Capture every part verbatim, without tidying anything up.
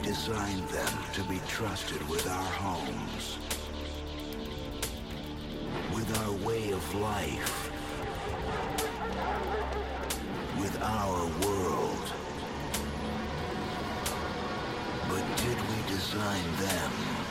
designed them to be trusted with our homes, with our way of life, with our world? But did we design them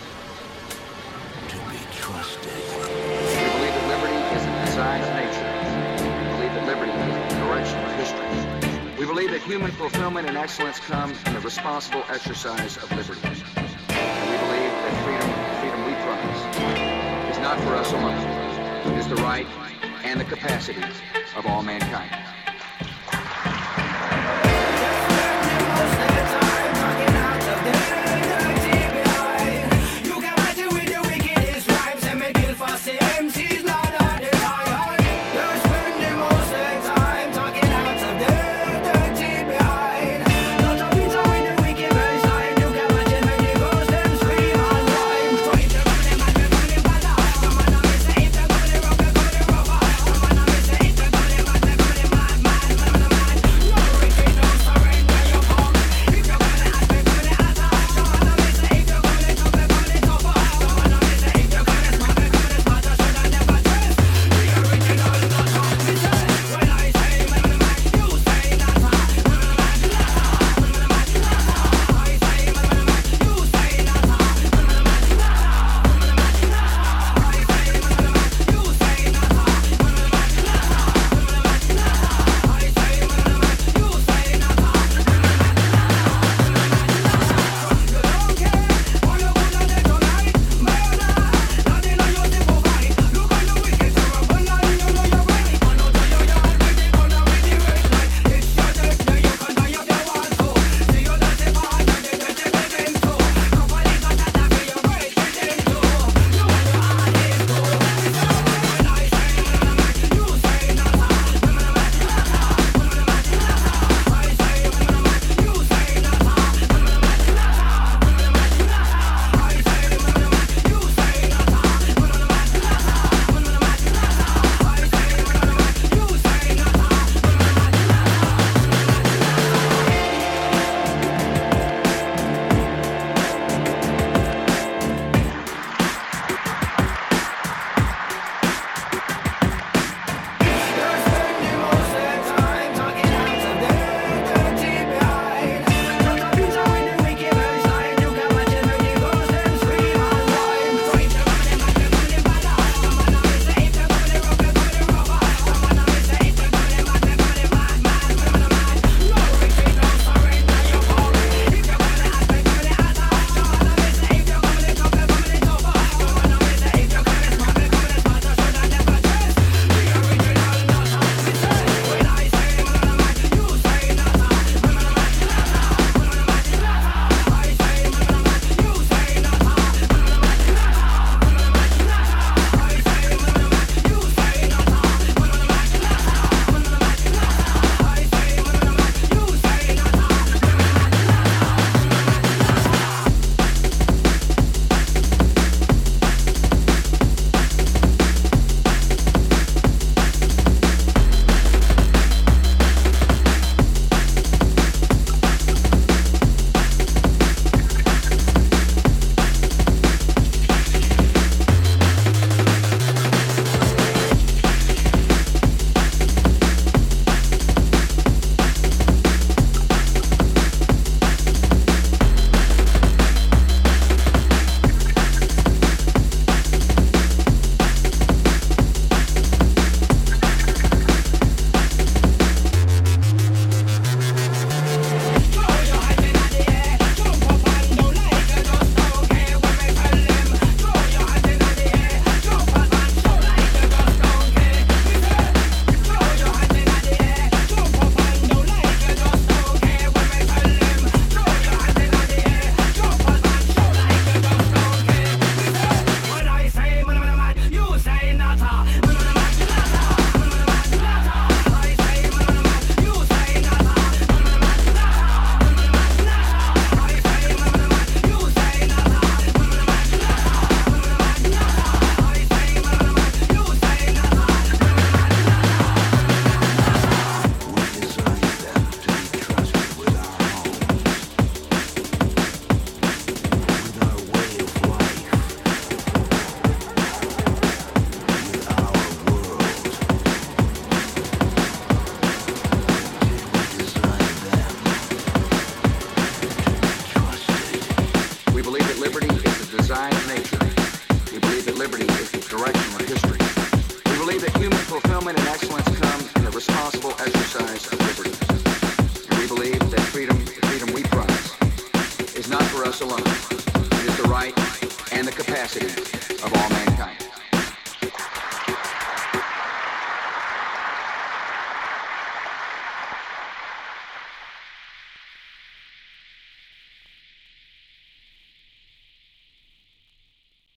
to be trusted? We believe that liberty is a design of nature. We believe that liberty is the direction of history. We believe that human fulfillment and excellence come in the responsible exercise of liberty. And we believe that freedom, the freedom we prize, is not for us alone. It is the right and the capacity of all mankind.